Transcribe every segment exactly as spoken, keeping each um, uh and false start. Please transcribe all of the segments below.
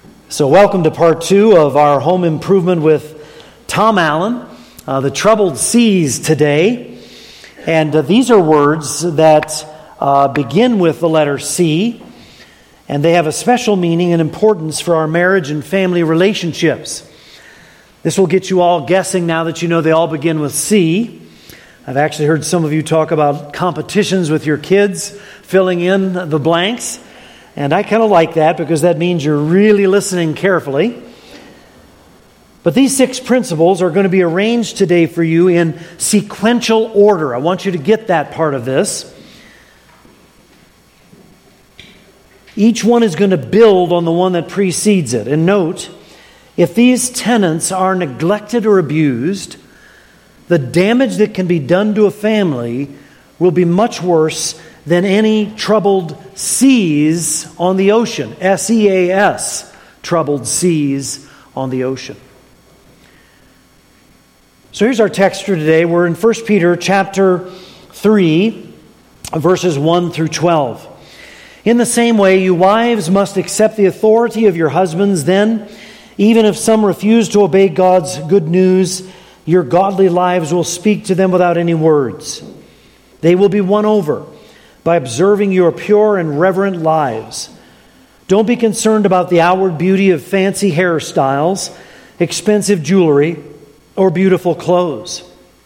So welcome to part two of our home improvement with Tom Allen, uh, the troubled seas today. And uh, these are words that uh, begin with the letter C, and they have a special meaning and importance for our marriage and family relationships. This will get you all guessing now that you know they all begin with C. I've actually heard some of you talk about competitions with your kids, filling in the blanks. And I kind of like that because that means you're really listening carefully. But these six principles are going to be arranged today for you in sequential order. I want you to get that part of this. Each one is going to build on the one that precedes it. And note, if these tenets are neglected or abused, the damage that can be done to a family will be much worse than any troubled seas on the ocean. S E A S, troubled seas on the ocean. So here's our text for today. We're in First Peter chapter three, verses one through twelve. In the same way, you wives must accept the authority of your husbands. Then, even if some refuse to obey God's good news, your godly lives will speak to them without any words. They will be won over by observing your pure and reverent lives. Don't be concerned about the outward beauty of fancy hairstyles, expensive jewelry, or beautiful clothes.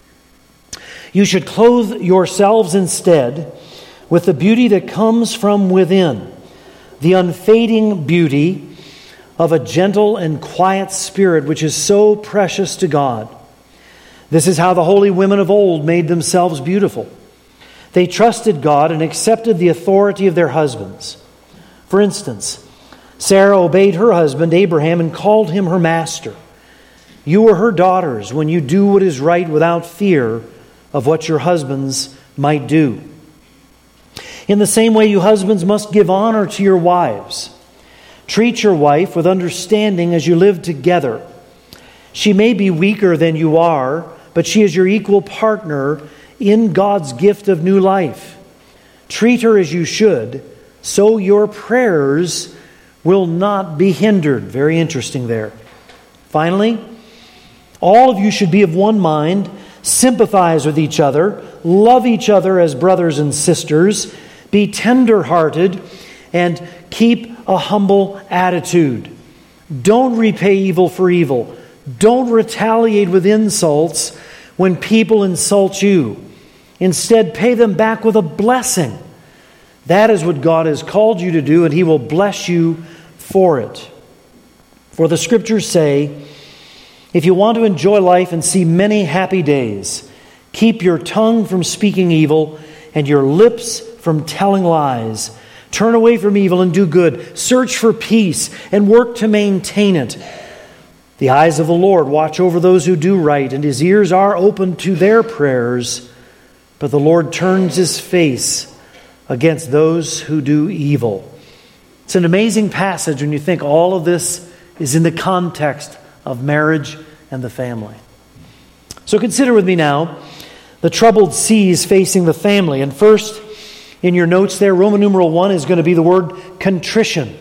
You should clothe yourselves instead with the beauty that comes from within, the unfading beauty of a gentle and quiet spirit, which is so precious to God. This is how the holy women of old made themselves beautiful. They trusted God and accepted the authority of their husbands. For instance, Sarah obeyed her husband Abraham and called him her master. You are her daughters when you do what is right without fear of what your husbands might do. In the same way, you husbands must give honor to your wives. Treat your wife with understanding as you live together. She may be weaker than you are, but she is your equal partner in God's gift of new life. Treat her as you should, so your prayers will not be hindered. Very interesting there. Finally, all of you should be of one mind, sympathize with each other, love each other as brothers and sisters, be tender-hearted, and keep a humble attitude. Don't repay evil for evil. Don't retaliate with insults when people insult you. Instead, pay them back with a blessing. That is what God has called you to do, and He will bless you for it. For the Scriptures say, if you want to enjoy life and see many happy days, keep your tongue from speaking evil and your lips from telling lies. Turn away from evil and do good. Search for peace and work to maintain it. The eyes of the Lord watch over those who do right, and His ears are open to their prayers. But the Lord turns His face against those who do evil. It's an amazing passage when you think all of this is in the context of marriage and the family. So consider with me now the troubled seas facing the family. And first, in your notes there, Roman numeral one is going to be the word contrition.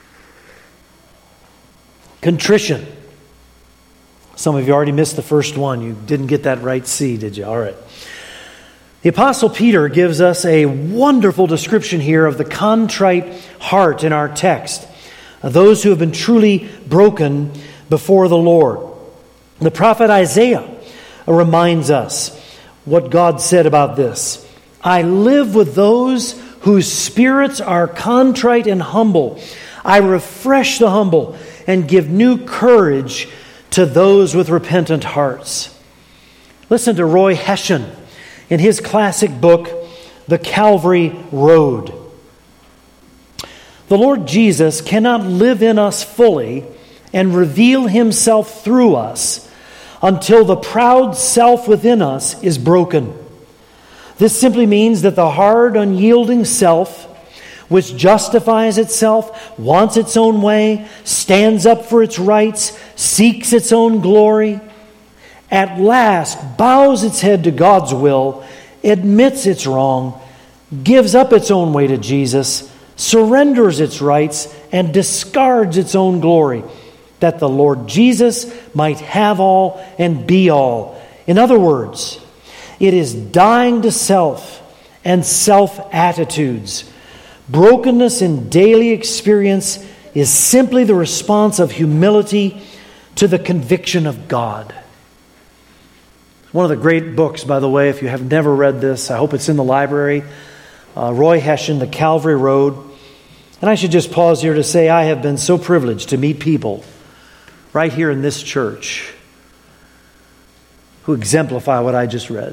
Contrition. Some of you already missed the first one. You didn't get that right C, did you? All right. The Apostle Peter gives us a wonderful description here of the contrite heart in our text, those who have been truly broken before the Lord. The prophet Isaiah reminds us what God said about this. I live with those whose spirits are contrite and humble. I refresh the humble and give new courage to those with repentant hearts. Listen to Roy Hession in his classic book, The Calvary Road. The Lord Jesus cannot live in us fully and reveal Himself through us until the proud self within us is broken. This simply means that the hard, unyielding self, which justifies itself, wants its own way, stands up for its rights, seeks its own glory, at last bows its head to God's will, admits it's wrong, gives up its own way to Jesus, surrenders its rights, and discards its own glory, that the Lord Jesus might have all and be all. In other words, it is dying to self and self-attitudes. Brokenness in daily experience is simply the response of humility to the conviction of God. One of the great books, by the way, if you have never read this, I hope it's in the library. Uh, Roy Hession, The Calvary Road. And I should just pause here to say I have been so privileged to meet people right here in this church who exemplify what I just read.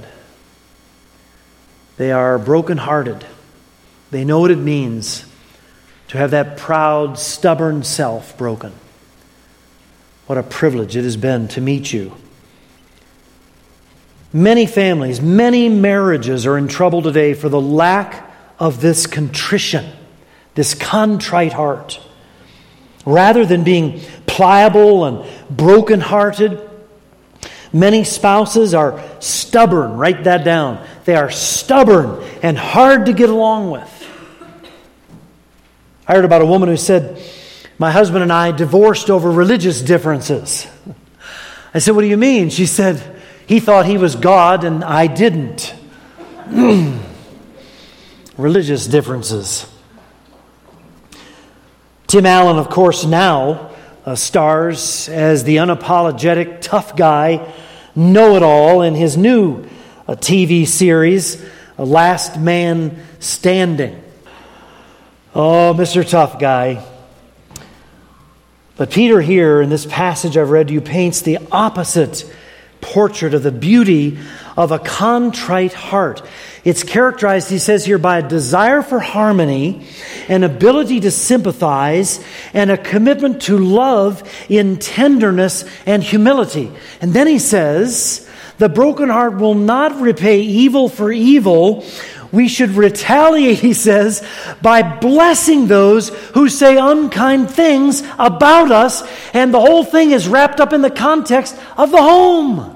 They are brokenhearted. They know what it means to have that proud, stubborn self broken. What a privilege it has been to meet you. Many families, many marriages are in trouble today for the lack of this contrition, this contrite heart. Rather than being pliable and brokenhearted, many spouses are stubborn. Write that down. They are stubborn and hard to get along with. I heard about a woman who said, "My husband and I divorced over religious differences." I said, "What do you mean?" She said, "He thought he was God and I didn't." Religious differences. Tim Allen, of course, now uh, stars as the unapologetic tough guy, know-it-all in his new uh, T V series, uh, Last Man Standing. Oh, Mister Tough Guy. But Peter here, in this passage I've read to you, paints the opposite portrait of the beauty of a contrite heart. It's characterized, he says here, by a desire for harmony, an ability to sympathize, and a commitment to love in tenderness and humility. And then he says, the broken heart will not repay evil for evil. We should retaliate, he says, by blessing those who say unkind things about us. And the whole thing is wrapped up in the context of the home.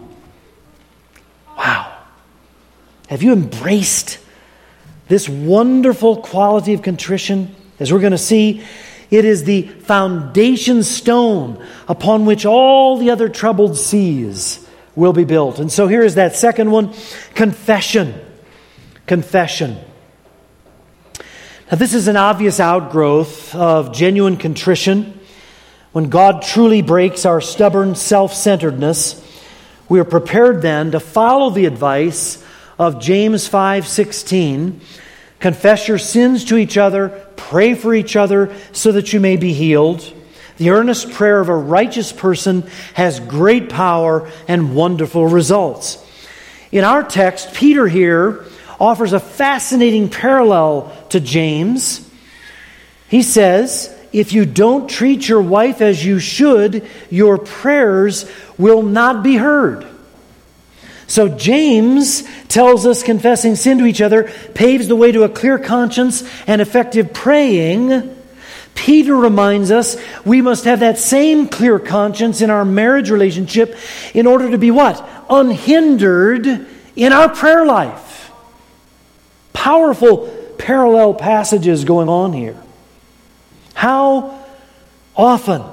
Wow. Have you embraced this wonderful quality of contrition? As we're going to see, it is the foundation stone upon which all the other troubled seas will be built. And so here is that second one, confession. Confession. Now, this is an obvious outgrowth of genuine contrition. When God truly breaks our stubborn self-centeredness, we are prepared then to follow the advice of James five sixteen. Confess your sins to each other, pray for each other so that you may be healed. The earnest prayer of a righteous person has great power and wonderful results. In our text, Peter here offers a fascinating parallel to James. He says, if you don't treat your wife as you should, your prayers will not be heard. So James tells us confessing sin to each other paves the way to a clear conscience and effective praying. Peter reminds us we must have that same clear conscience in our marriage relationship in order to be what? Unhindered in our prayer life. Powerful parallel passages going on here. How often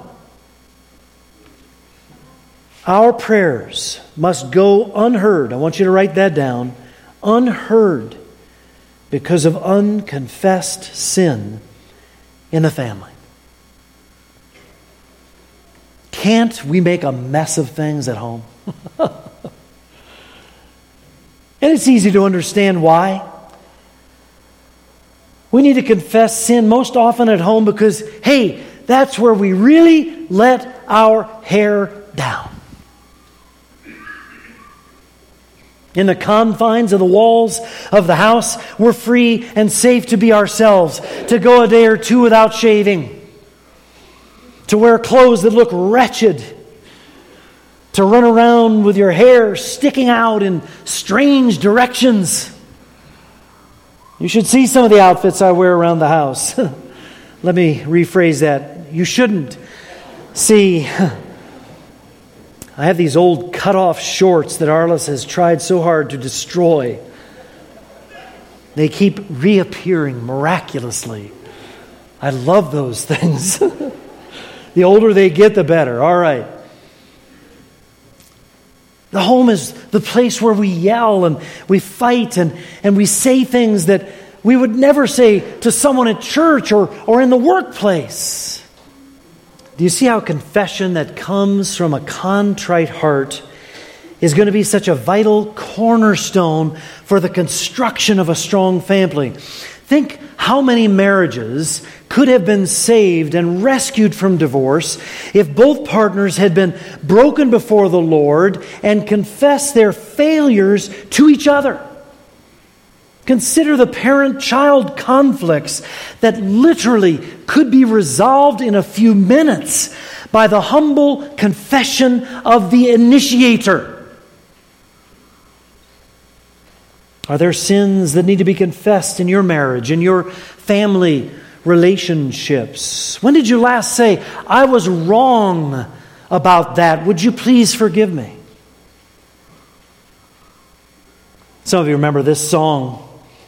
our prayers must go unheard. I want you to write that down. Unheard because of unconfessed sin in the family. Can't we make a mess of things at home? And it's easy to understand why. We need to confess sin most often at home because, hey, that's where we really let our hair down. In the confines of the walls of the house, we're free and safe to be ourselves, to go a day or two without shaving, to wear clothes that look wretched, to run around with your hair sticking out in strange directions. You should see some of the outfits I wear around the house. Let me rephrase that. You shouldn't see. I have these old cut-off shorts that Arliss has tried so hard to destroy. They keep reappearing miraculously I love those things. The older they get, the better. All right. The home is the place where we yell and we fight and, and we say things that we would never say to someone at church or, or in the workplace. Do you see how confession that comes from a contrite heart is going to be such a vital cornerstone for the construction of a strong family? Think how many marriages could have been saved and rescued from divorce if both partners had been broken before the Lord and confessed their failures to each other. Consider the parent-child conflicts that literally could be resolved in a few minutes by the humble confession of the initiator. Are there sins that need to be confessed in your marriage, in your family relationships? When did you last say, I was wrong about that? Would you please forgive me? Some of you remember this song.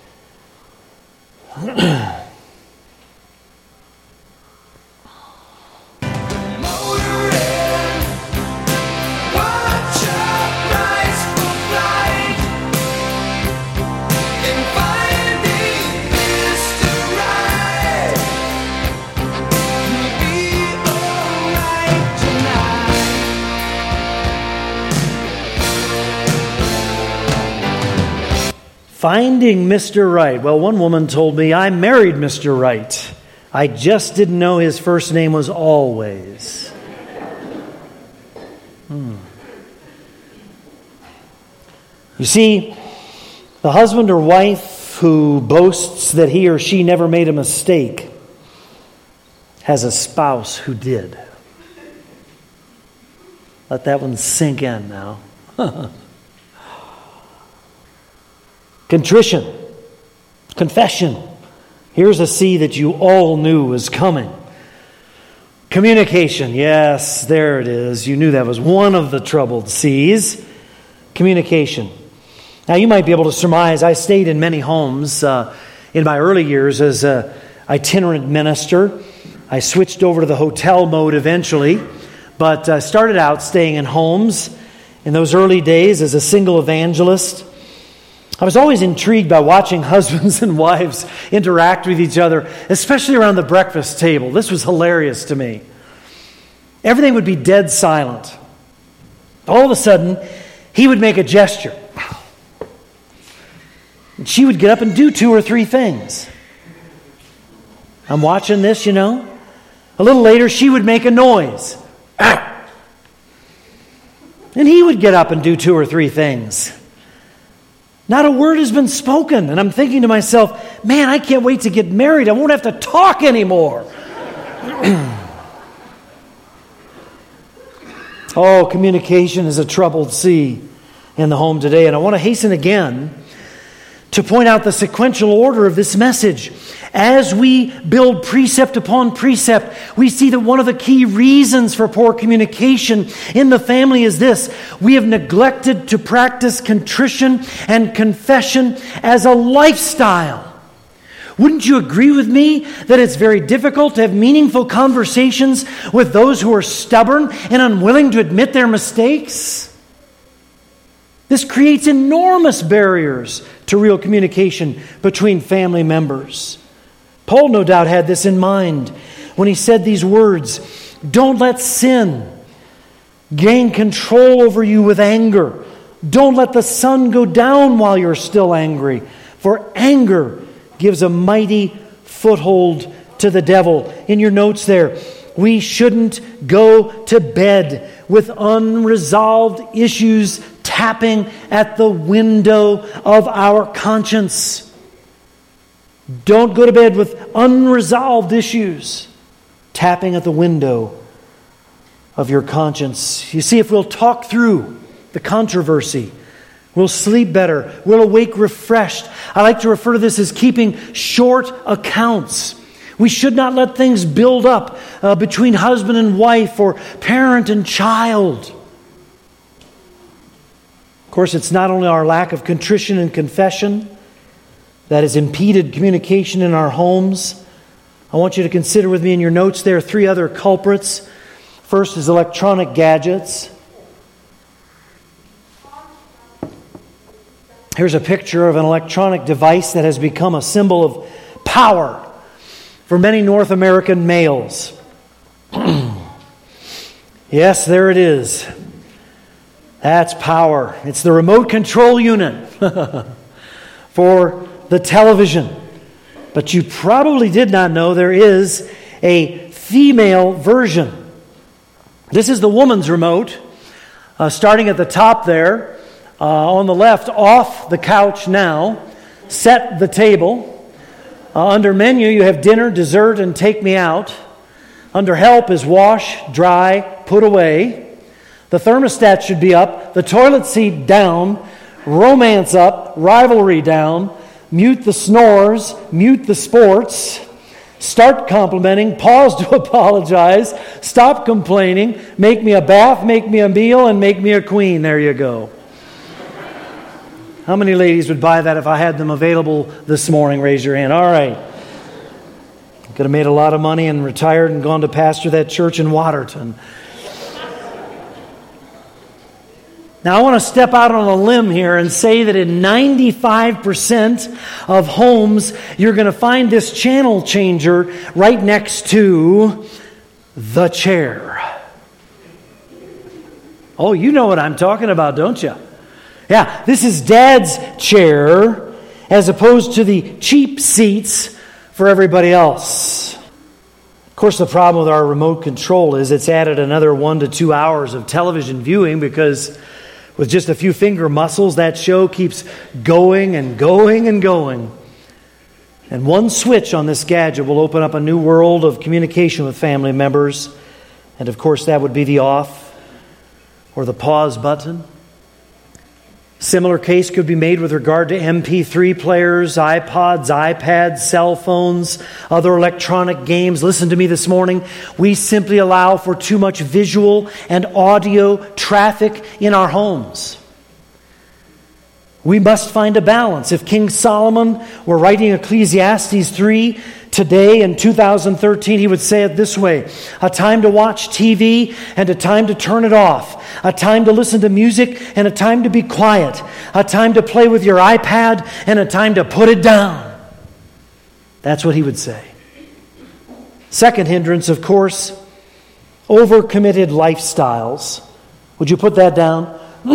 Finding Mister Right. Well, one woman told me, I married Mister Right. I just didn't know his first name was Always. Hmm. You see, the husband or wife who boasts that he or she never made a mistake has a spouse who did. Let that one sink in now. Contrition, confession. Here's a C that you all knew was coming. Communication, yes, there it is. You knew that was one of the troubled C's. Communication. Now you might be able to surmise, I stayed in many homes uh, in my early years as an itinerant minister. I switched over to the hotel mode eventually, but I started out staying in homes in those early days as a single evangelist. I was always intrigued by watching husbands and wives interact with each other, especially around the breakfast table. This was hilarious to me. Everything would be dead silent. All of a sudden, he would make a gesture. And she would get up and do two or three things. I'm watching this, you know. A little later, she would make a noise. And he would get up and do two or three things. Not a word has been spoken. And I'm thinking to myself, man, I can't wait to get married. I won't have to talk anymore. Oh, communication is a troubled sea in the home today. And I want to hasten again to point out the sequential order of this message. As we build precept upon precept, we see that one of the key reasons for poor communication in the family is this: we have neglected to practice contrition and confession as a lifestyle. Wouldn't you agree with me that it's very difficult to have meaningful conversations with those who are stubborn and unwilling to admit their mistakes? This creates enormous barriers to real communication between family members. Paul no doubt had this in mind when he said these words, "Don't let sin gain control over you with anger. Don't let the sun go down while you're still angry, for anger gives a mighty foothold to the devil." In your notes there, we shouldn't go to bed with unresolved issues tapping at the window of our conscience. Don't go to bed with unresolved issues tapping at the window of your conscience. You see, if we'll talk through the controversy, we'll sleep better, we'll awake refreshed. I like to refer to this as keeping short accounts. We should not let things build up uh, between husband and wife or parent and child. Of course, it's not only our lack of contrition and confession that has impeded communication in our homes, I want you to consider with me in your notes there three other culprits. First is electronic gadgets. Here's a picture of an electronic device that has become a symbol of power for many North American males. Yes, there it is. That's power. It's the remote control unit for the television. But you probably did not know there is a female version. This is the woman's remote, uh, starting at the top there. Uh, on the left, off the couch now, set the table. Uh, under menu, you have dinner, dessert, and take me out. Under help is wash, dry, put away. The thermostat should be up, the toilet seat down, romance up, rivalry down, mute the snores, mute the sports, start complimenting, pause to apologize, stop complaining, make me a bath, make me a meal, and make me a queen. There you go. How many ladies would buy that if I had them available this morning? Raise your hand. All right. Could have made a lot of money and retired and gone to pastor that church in Waterton. Now, I want to step out on a limb here and say that in ninety-five percent of homes, you're going to find this channel changer right next to the chair. Oh, you know what I'm talking about, don't you? Yeah, this is Dad's chair as opposed to the cheap seats for everybody else. Of course, the problem with our remote control is it's added another one to two hours of television viewing because with just a few finger muscles, that show keeps going and going and going. And one switch on this gadget will open up a new world of communication with family members. And of course, that would be the off or the pause button. Similar case could be made with regard to M P three players, iPods, iPads, cell phones, other electronic games. Listen to me this morning. We simply allow for too much visual and audio traffic in our homes. We must find a balance. If King Solomon were writing Ecclesiastes three today in two thousand thirteen, he would say it this way: a time to watch T V and a time to turn it off. A time to listen to music and a time to be quiet. A time to play with your iPad and a time to put it down. That's what he would say. Second hindrance, of course, overcommitted lifestyles. Would you put that down?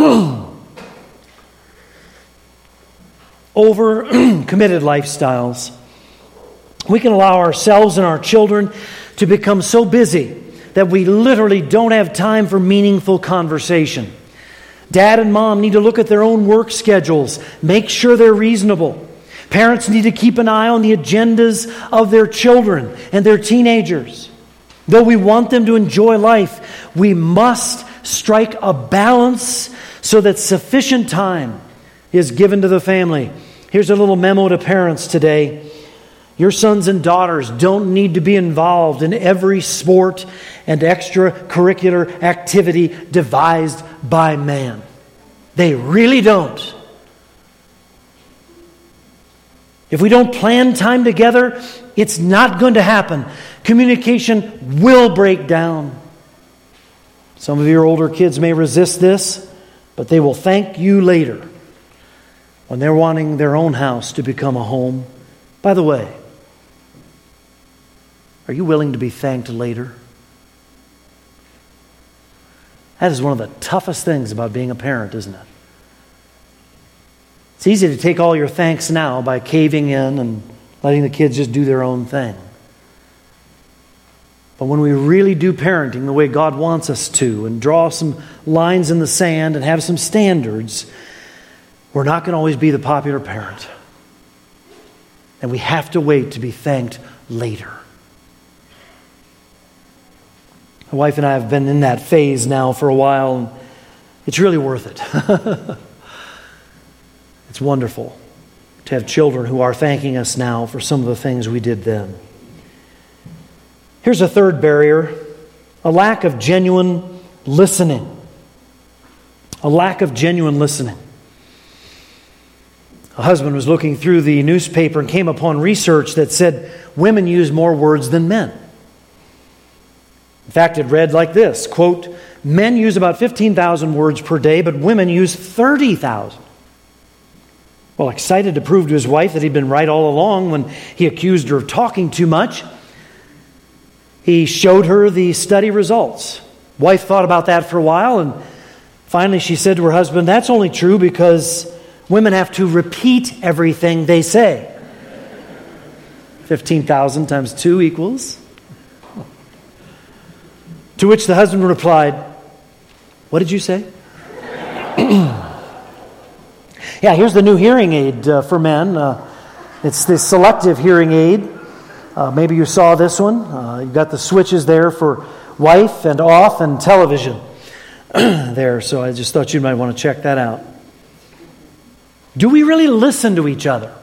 Over-committed lifestyles. We can allow ourselves and our children to become so busy that we literally don't have time for meaningful conversation. Dad and mom need to look at their own work schedules, make sure they're reasonable. Parents need to keep an eye on the agendas of their children and their teenagers. Though we want them to enjoy life, we must strike a balance so that sufficient time is given to the family. Here's a little memo to parents today. Your sons and daughters don't need to be involved in every sport and extracurricular activity devised by man. They really don't. If we don't plan time together, it's not going to happen. Communication will break down. Some of your older kids may resist this, but they will thank you later when they're wanting their own house to become a home. By the way, are you willing to be thanked later? That is one of the toughest things about being a parent, isn't it? It's easy to take all your thanks now by caving in and letting the kids just do their own thing. But when we really do parenting the way God wants us to and draw some lines in the sand and have some standards, we're not going to always be the popular parent. And we have to wait to be thanked later. My wife and I have been in that phase now for a while, and it's really worth it. It's wonderful to have children who are thanking us now for some of the things we did then. Here's a third barrier, a lack of genuine listening. A lack of genuine listening. A husband was looking through the newspaper and came upon research that said women use more words than men. In fact, it read like this, quote, men use about fifteen thousand words per day, but women use thirty thousand. Well, excited to prove to his wife that he'd been right all along when he accused her of talking too much, he showed her the study results. Wife thought about that for a while, and finally she said to her husband, that's only true because women have to repeat everything they say. fifteen thousand times two equals. To which the husband replied, what did you say? Yeah, here's the new hearing aid uh, for men. Uh, it's the selective hearing aid. Uh, maybe you saw this one. Uh, you've got the switches there for wife and off and television there. So I just thought you might want to check that out. Do we really listen to each other?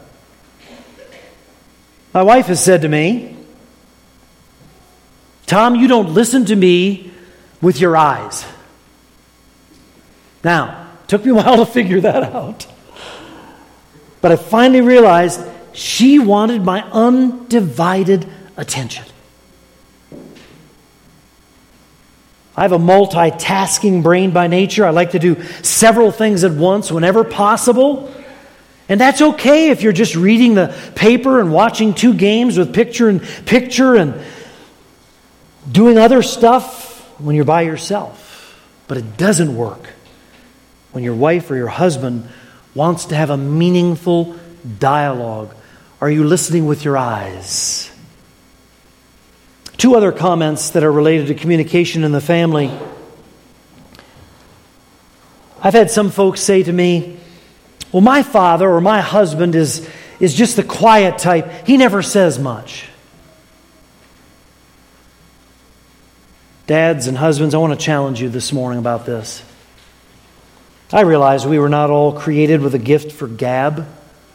My wife has said to me, Tom, you don't listen to me with your eyes. Now, it took me a while to figure that out. But I finally realized she wanted my undivided attention. I have a multitasking brain by nature. I like to do several things at once whenever possible. And that's okay if you're just reading the paper and watching two games with picture and picture and doing other stuff when you're by yourself. But it doesn't work when your wife or your husband wants to have a meaningful dialogue. Are you listening with your eyes? Two other comments that are related to communication in the family. I've had some folks say to me, well, my father or my husband is, is just the quiet type. He never says much. Dads and husbands, I want to challenge you this morning about this. I realize we were not all created with a gift for gab.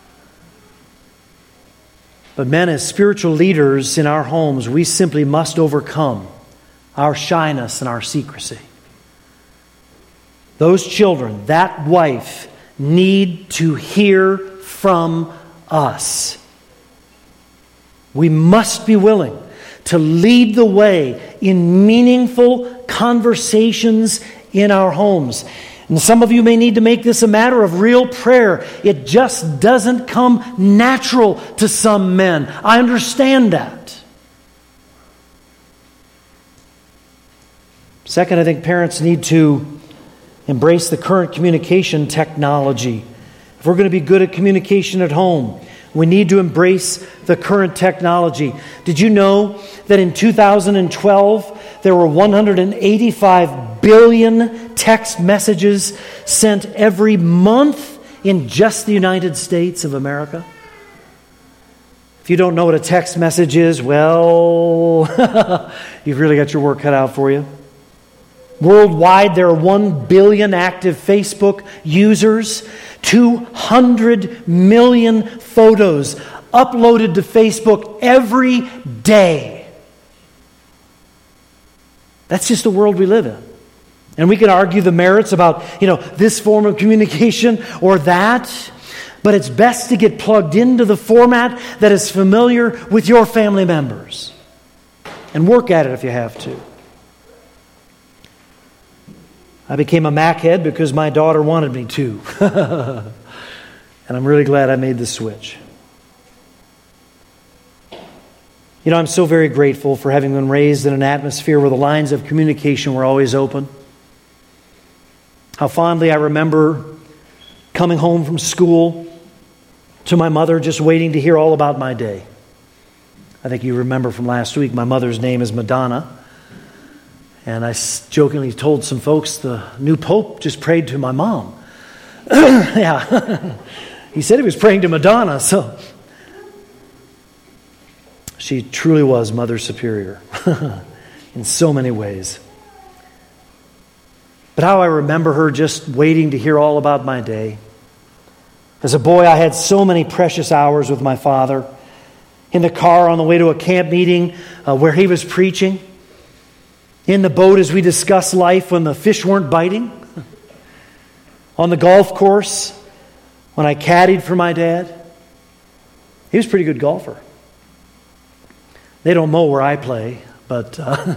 But men, as spiritual leaders in our homes, we simply must overcome our shyness and our secrecy. Those children, that wife, need to hear from us. We must be willing to lead the way in meaningful conversations in our homes. And some of you may need to make this a matter of real prayer. It just doesn't come natural to some men. I understand that. Second, I think parents need to embrace the current communication technology. If we're going to be good at communication at home, we need to embrace the current technology. Did you know that in two thousand twelve, there were one hundred eighty-five billion text messages sent every month in just the United States of America? If you don't know what a text message is, well, you've really got your work cut out for you. Worldwide, there are one billion active Facebook users, two hundred million photos uploaded to Facebook every day. That's just the world we live in. And we can argue the merits about, you know, this form of communication or that, but it's best to get plugged into the format that is familiar with your family members. And work at it if you have to. I became a Mac head because my daughter wanted me to. And I'm really glad I made the switch. You know, I'm so very grateful for having been raised in an atmosphere where the lines of communication were always open. How fondly I remember coming home from school to my mother just waiting to hear all about my day. I think you remember from last week, my mother's name is Madonna. And I jokingly told some folks the new pope just prayed to my mom. Yeah. He said he was praying to Madonna, so she truly was Mother Superior in so many ways. But how I remember her just waiting to hear all about my day. As a boy, I had so many precious hours with my father. In the car on the way to a camp meeting uh, where he was preaching. In the boat as we discussed life when the fish weren't biting. On the golf course when I caddied for my dad. He was a pretty good golfer. They don't mow where I play, but uh,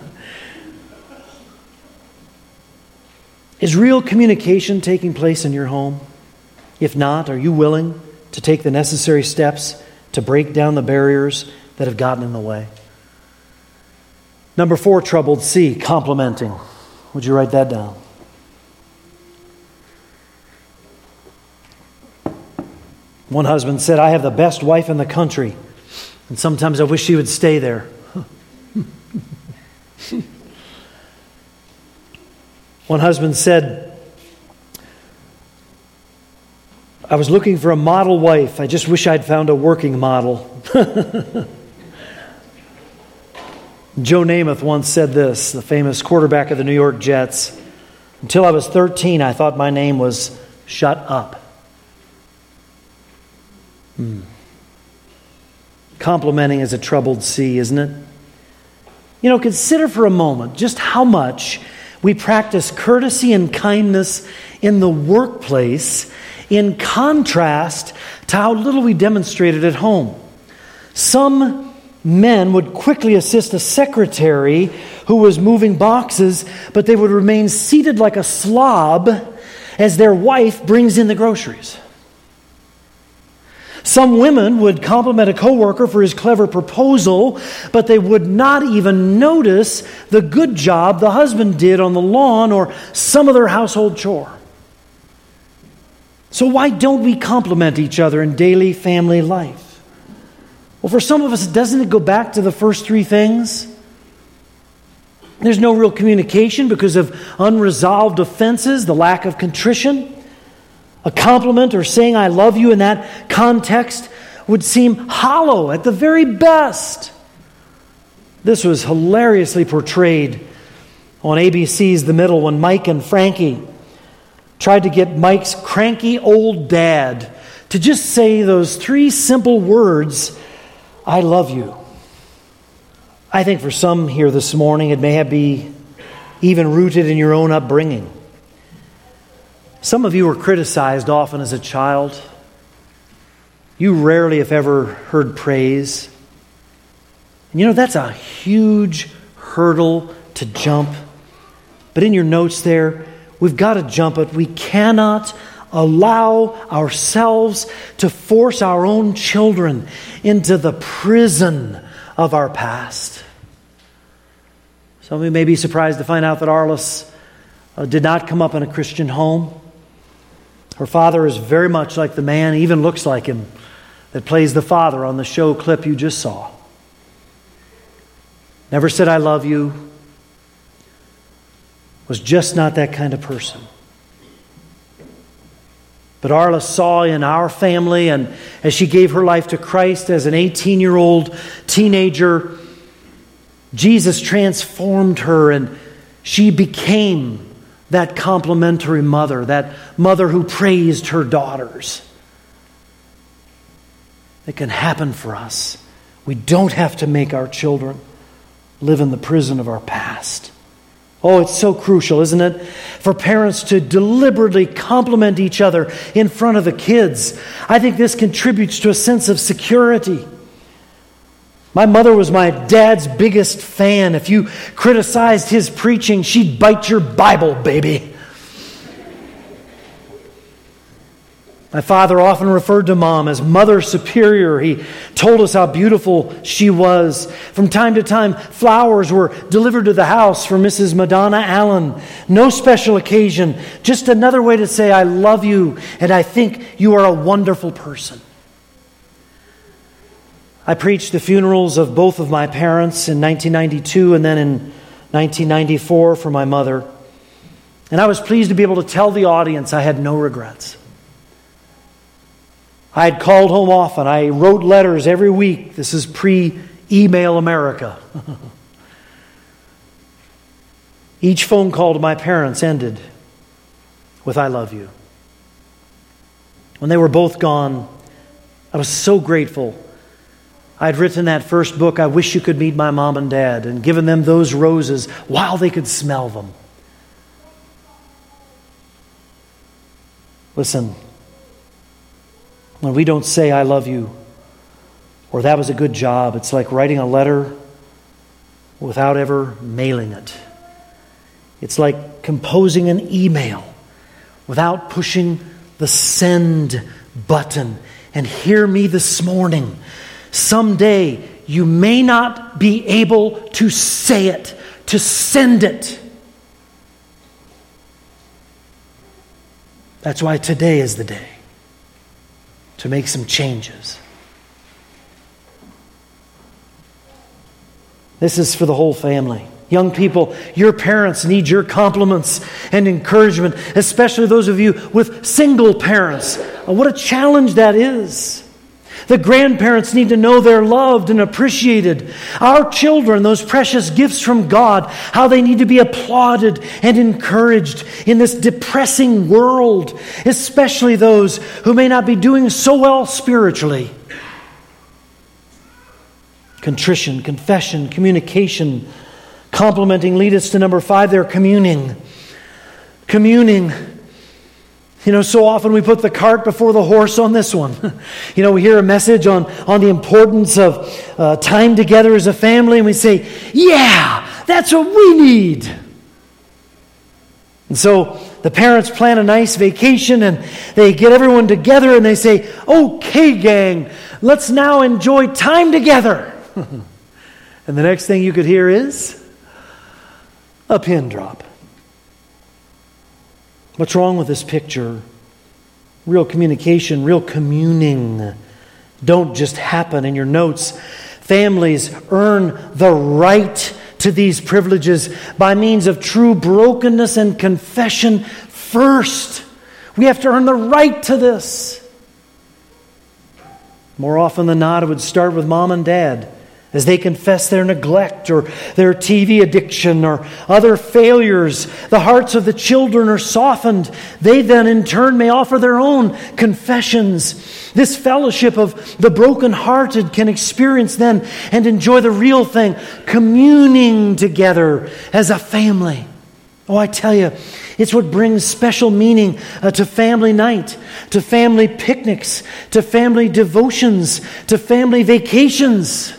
is real communication taking place in your home? If not, are you willing to take the necessary steps to break down the barriers that have gotten in the way? Number four, troubled C, complimenting. Would you write that down? One husband said, "I have the best wife in the country, and sometimes I wish she would stay there." One husband said, "I was looking for a model wife. I just wish I'd found a working model." Joe Namath once said this, the famous quarterback of the New York Jets, "Until I was thirteen, I thought my name was Shut Up." Hmm. Complimenting is a troubled sea, isn't it? You know, consider for a moment just how much we practice courtesy and kindness in the workplace in contrast to how little we demonstrate it at home. Some men would quickly assist a secretary who was moving boxes, but they would remain seated like a slob as their wife brings in the groceries. Some women would compliment a coworker for his clever proposal, but they would not even notice the good job the husband did on the lawn or some other household chore. So why don't we compliment each other in daily family life? Well, for some of us, doesn't it go back to the first three things? There's no real communication because of unresolved offenses, the lack of contrition. A compliment or saying "I love you" in that context would seem hollow at the very best. This was hilariously portrayed on A B C's The Middle when Mike and Frankie tried to get Mike's cranky old dad to just say those three simple words, "I love you." I think for some here this morning, it may have be even rooted in your own upbringing. Some of you were criticized often as a child. You rarely, if ever, heard praise. And you know, that's a huge hurdle to jump. But in your notes there, we've got to jump it. We cannot allow ourselves to force our own children into the prison of our past. Some of you may be surprised to find out that Arliss uh, did not come up in a Christian home. Her father is very much like the man, even looks like him, that plays the father on the show clip you just saw. Never said "I love you." Was just not that kind of person. But Arliss saw in our family, and as she gave her life to Christ as an eighteen-year-old teenager, Jesus transformed her, and she became that complimentary mother, that mother who praised her daughters. It can happen for us. We don't have to make our children live in the prison of our past. Oh, it's so crucial, isn't it? For parents to deliberately compliment each other in front of the kids. I think this contributes to a sense of security. My mother was my dad's biggest fan. If you criticized his preaching, she'd bite your Bible, baby. My father often referred to Mom as Mother Superior. He told us how beautiful she was. From time to time, flowers were delivered to the house for Missus Madonna Allen. No special occasion, just another way to say "I love you" and "I think you are a wonderful person." I preached the funerals of both of my parents in nineteen ninety-two and then in nineteen ninety-four for my mother. And I was pleased to be able to tell the audience I had no regrets. I had called home often. I wrote letters every week. This is pre-email America. Each phone call to my parents ended with "I love you." When they were both gone, I was so grateful. I'd written that first book, "I Wish You Could Meet My Mom and Dad," and given them those roses while they could smell them. Listen, When we don't say, I love you, or that was a good job, it's like writing a letter without ever mailing it. It's like composing an email without pushing the send button. And hear me this morning. Someday you may not be able to say it, to send it. That's why today is the day to make some changes. This is for the whole family. Young people, your parents need your compliments and encouragement, especially those of you with single parents. What a challenge that is. The grandparents need to know they're loved and appreciated. Our children, those precious gifts from God, how they need to be applauded and encouraged in this depressing world, especially those who may not be doing so well spiritually. Contrition, confession, communication, complimenting lead us to number five there, communing. Communing. You know, so often we put the cart before the horse on this one. You know, we hear a message on, on the importance of uh, time together as a family, and we say, yeah, that's what we need. And so the parents plan a nice vacation, and they get everyone together, and they say, okay, gang, let's now enjoy time together. And the next thing you could hear is a pin drop. What's wrong with this picture? Real communication, real communing don't just happen in your notes. Families earn the right to these privileges by means of true brokenness and confession first. We have to earn the right to this. More often than not, it would start with mom and dad as they confess their neglect or their T V addiction or other failures. The hearts of the children are softened. They then in turn may offer their own confessions. This fellowship of the brokenhearted can experience then and enjoy the real thing, communing together as a family. Oh, I tell you, it's what brings special meaning uh, to family night, to family picnics, to family devotions, to family vacations.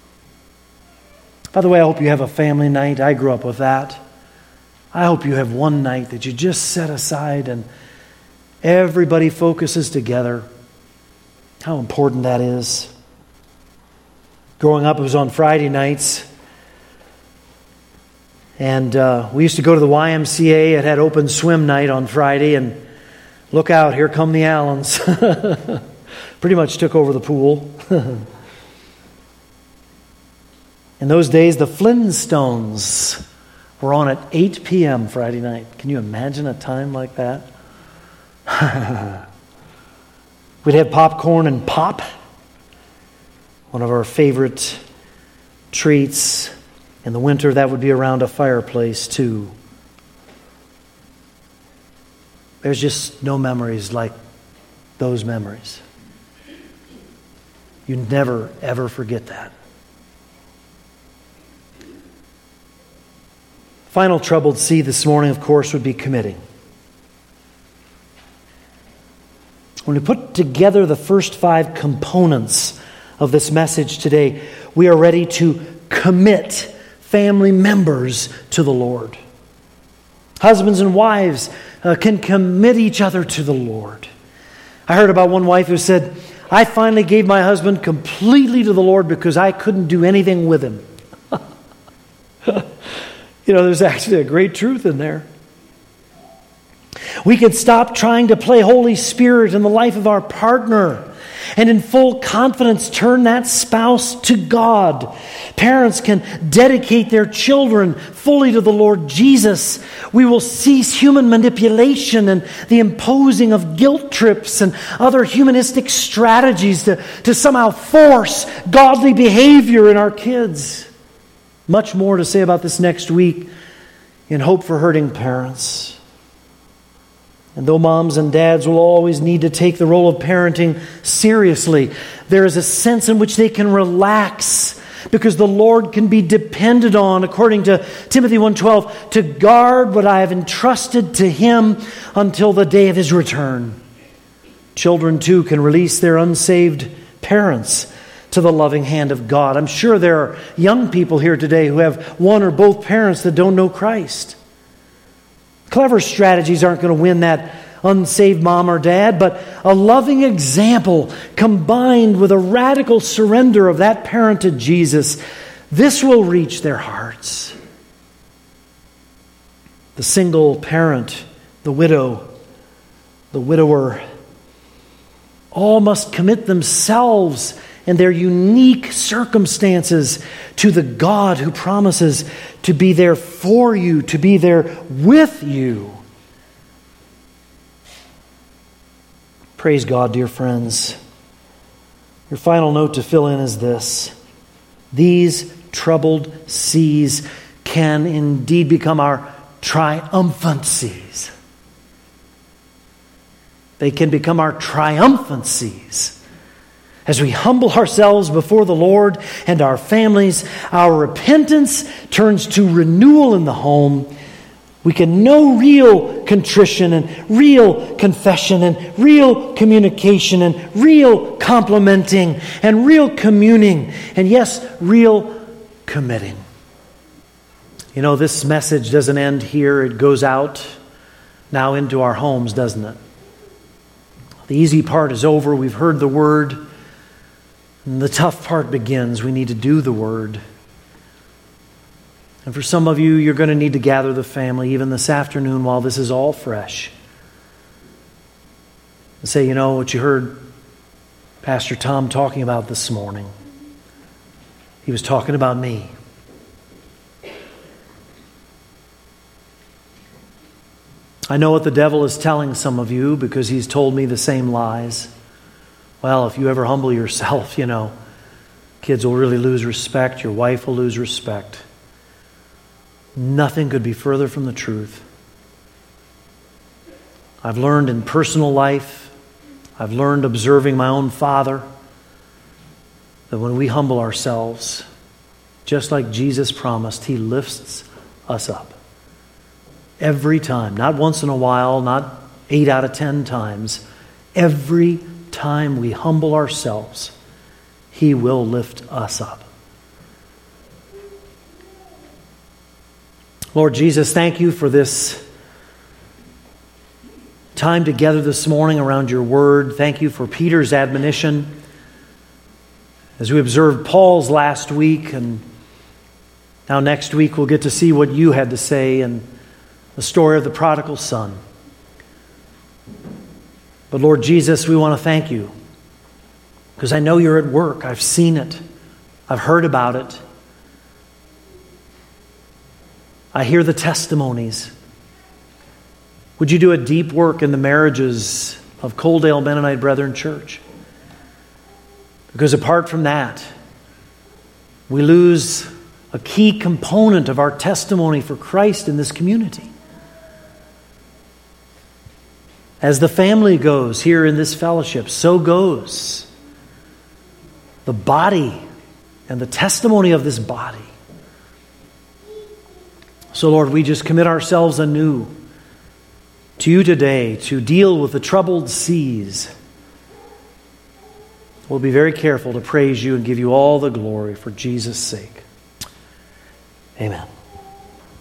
By the way, I hope you have a family night. I grew up with that. I hope you have one night that you just set aside and everybody focuses together. How important that is. Growing up, it was on Friday nights. And uh, we used to go to the Y M C A. It had open swim night on Friday. And look out, here come the Allens. Pretty much took over the pool. In those days, the Flintstones were on at eight p.m. Friday night. Can you imagine a time like that? We'd have popcorn and pop. One of our favorite treats. In the winter, that would be around a fireplace, too. There's just no memories like those memories. You never, ever forget that. Final troubled seed this morning, of course, would be committing. When we put together the first five components of this message today, we are ready to commit family members to the Lord. Husbands and wives uh, can commit each other to the Lord. I heard about one wife who said, I finally gave my husband completely to the Lord because I couldn't do anything with him. You know, there's actually a great truth in there. We can stop trying to play Holy Spirit in the life of our partner and in full confidence turn that spouse to God. Parents can dedicate their children fully to the Lord Jesus. We will cease human manipulation and the imposing of guilt trips and other humanistic strategies to, to somehow force godly behavior in our kids. Much more to say about this next week in Hope for Hurting Parents. And though moms and dads will always need to take the role of parenting seriously, there is a sense in which they can relax because the Lord can be depended on, according to Timothy one twelve, to guard what I have entrusted to Him until the day of His return. Children, too, can release their unsaved parents to the loving hand of God. I'm sure there are young people here today who have one or both parents that don't know Christ. Clever strategies aren't going to win that unsaved mom or dad, but a loving example combined with a radical surrender of that parent to Jesus, this will reach their hearts. The single parent, the widow, the widower, all must commit themselves and their unique circumstances to the God who promises to be there for you, to be there with you. Praise God, dear friends. Your final note to fill in is this: these troubled seas can indeed become our triumphant seas. They can become our triumphant seas. As we humble ourselves before the Lord and our families, our repentance turns to renewal in the home. We can know real contrition and real confession and real communication and real complimenting and real communing and, yes, real committing. You know, this message doesn't end here. It goes out now into our homes, doesn't it? The easy part is over. We've heard the word. And the tough part begins. We need to do the word. And for some of you, you're going to need to gather the family even this afternoon while this is all fresh. And say, you know, what you heard Pastor Tom talking about this morning. He was talking about me. I know what the devil is telling some of you because he's told me the same lies. Well, if you ever humble yourself, you know, kids will really lose respect. Your wife will lose respect. Nothing could be further from the truth. I've learned in personal life, I've learned observing my own father, that when we humble ourselves, just like Jesus promised, He lifts us up. Every time, not once in a while, not eight out of ten times. Every time we humble ourselves, He will lift us up. Lord Jesus, thank you for this time together this morning around your word. Thank you for Peter's admonition. As we observed Paul's last week, and now next week we'll get to see what you had to say and the story of the prodigal son. But Lord Jesus, we want to thank you because I know you're at work. I've seen it. I've heard about it. I hear the testimonies. Would you do a deep work in the marriages of Coaldale Mennonite Brethren Church? Because apart from that, we lose a key component of our testimony for Christ in this community. As the family goes here in this fellowship, so goes the body and the testimony of this body. So Lord, we just commit ourselves anew to you today to deal with the troubled seas. We'll be very careful to praise you and give you all the glory for Jesus' sake. Amen.